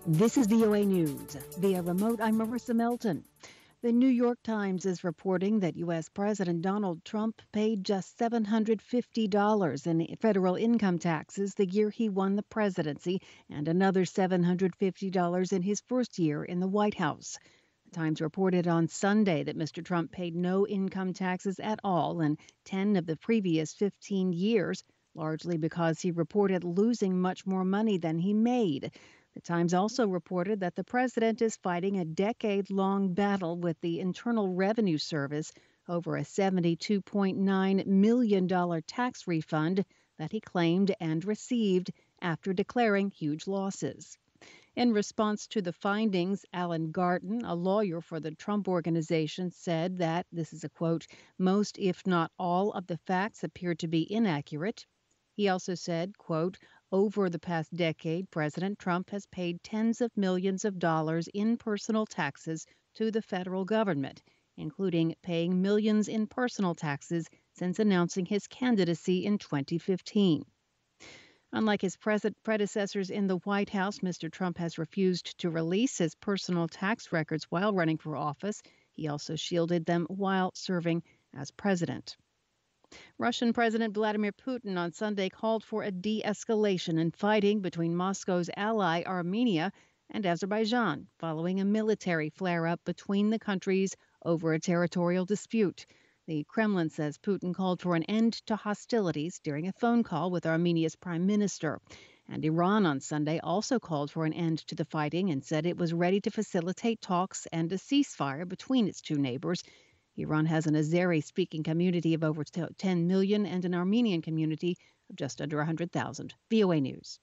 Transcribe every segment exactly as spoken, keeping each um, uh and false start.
This is V O A News. Via remote, I'm Marissa Melton. The New York Times is reporting that U S. President Donald Trump paid just seven hundred fifty dollars in federal income taxes the year he won the presidency, and another seven hundred fifty dollars in his first year in the White House. The Times reported on Sunday that Mister Trump paid no income taxes at all in ten of the previous fifteen years, largely because he reported losing much more money than he made. The Times also reported that the president is fighting a decade-long battle with the Internal Revenue Service over a seventy-two point nine million dollars tax refund that he claimed and received after declaring huge losses. In response to the findings, Alan Garten, a lawyer for the Trump Organization, said that, this is a quote, most, if not all, of the facts appear to be inaccurate. He also said, quote, over the past decade, President Trump has paid tens of millions of dollars in personal taxes to the federal government, including paying millions in personal taxes since announcing his candidacy in twenty fifteen. Unlike his predecessors in the White House, Mister Trump has refused to release his personal tax records while running for office. He also shielded them while serving as president. Russian President Vladimir Putin on Sunday called for a de-escalation in fighting between Moscow's ally Armenia and Azerbaijan, following a military flare-up between the countries over a territorial dispute. The Kremlin says Putin called for an end to hostilities during a phone call with Armenia's prime minister. And Iran on Sunday also called for an end to the fighting and said it was ready to facilitate talks and a ceasefire between its two neighbors. Iran has an Azeri-speaking community of over ten million and an Armenian community of just under one hundred thousand. V O A News.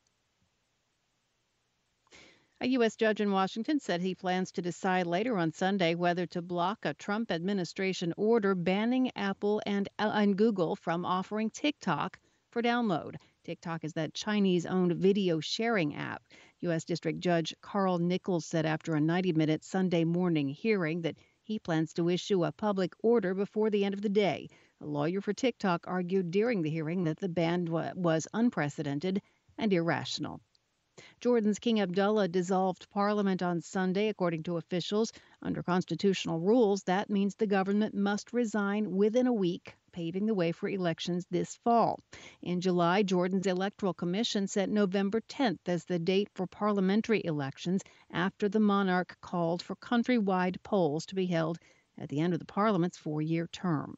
A U S judge in Washington said he plans to decide later on Sunday whether to block a Trump administration order banning Apple and, uh, and Google from offering TikTok for download. TikTok is that Chinese-owned video sharing app. U S. District Judge Carl Nichols said after a ninety-minute Sunday morning hearing that he plans to issue a public order before the end of the day. A lawyer for TikTok argued during the hearing that the ban was unprecedented and irrational. Jordan's King Abdullah dissolved parliament on Sunday, according to officials. Under constitutional rules, that means the government must resign within a week, paving the way for elections this fall. In July, Jordan's Electoral Commission set November tenth as the date for parliamentary elections after the monarch called for countrywide polls to be held at the end of the parliament's four-year term.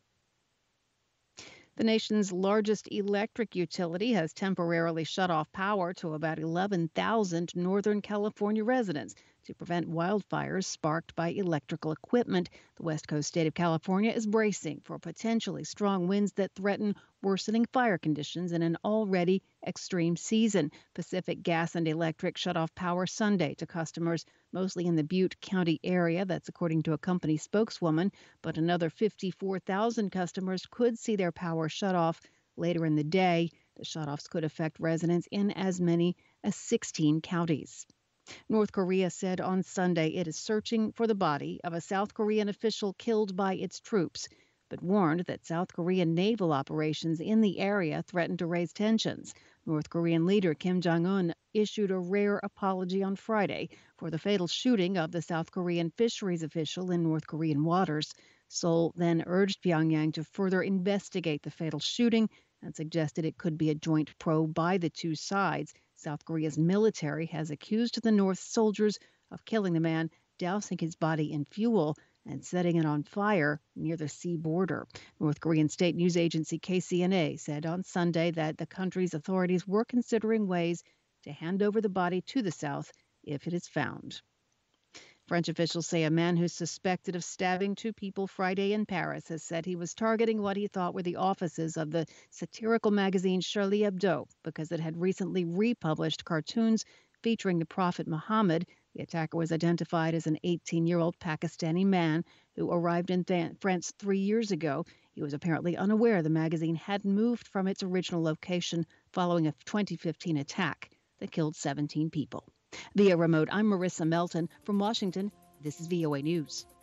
The nation's largest electric utility has temporarily shut off power to about eleven thousand Northern California residents to prevent wildfires sparked by electrical equipment. The West Coast state of California is bracing for potentially strong winds that threaten worsening fire conditions in an already extreme season. Pacific Gas and Electric shut off power Sunday to customers mostly in the Butte County area. That's according to a company spokeswoman. But another fifty-four thousand customers could see their power shut off later in the day. The shutoffs could affect residents in as many as sixteen counties. North Korea said on Sunday it is searching for the body of a South Korean official killed by its troops, but warned that South Korean naval operations in the area threatened to raise tensions. North Korean leader Kim Jong-un issued a rare apology on Friday for the fatal shooting of the South Korean fisheries official in North Korean waters. Seoul then urged Pyongyang to further investigate the fatal shooting and suggested it could be a joint probe by the two sides. South Korea's military has accused the North soldiers of killing the man, dousing his body in fuel and setting it on fire near the sea border. North Korean state news agency K C N A said on Sunday that the country's authorities were considering ways to hand over the body to the South if it is found. French officials say a man who's suspected of stabbing two people Friday in Paris has said he was targeting what he thought were the offices of the satirical magazine Charlie Hebdo because it had recently republished cartoons featuring the Prophet Muhammad. The attacker was identified as an eighteen-year-old Pakistani man who arrived in Th- France three years ago. He was apparently unaware the magazine had moved from its original location following a twenty fifteen attack that killed seventeen people. Via remote, I'm Marissa Melton from Washington. This is V O A News.